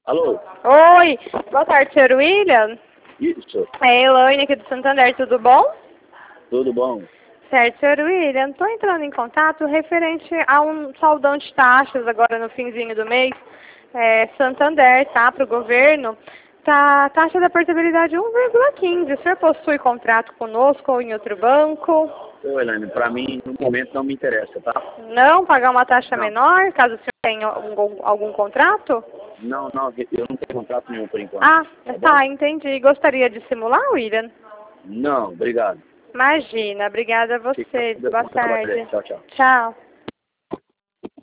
Alô? Oi, boa tarde, senhor William. Isso, É Elaine aqui do Santander, tudo bom? tudo bom? Certo, senhor William, estou entrando em contato referente a um saldão de taxas agora no finzinho do mês. Santander, tá, para o governo. Tá, taxa da portabilidade 1,15. O senhor possui contrato conosco ou em outro banco? Ô, Elaine, pra mim, no momento, não me interessa, tá? Não pagar uma taxa Não, menor, caso o senhor tenha algum contrato? não, eu não tenho contrato nenhum por enquanto. Ah, Tá bom? tá, entendi. Gostaria de simular, William? Não, obrigado. Imagina, obrigada a Fica você. com Deus, Boa bom trabalho aí. tarde. Tchau, tchau. Tchau.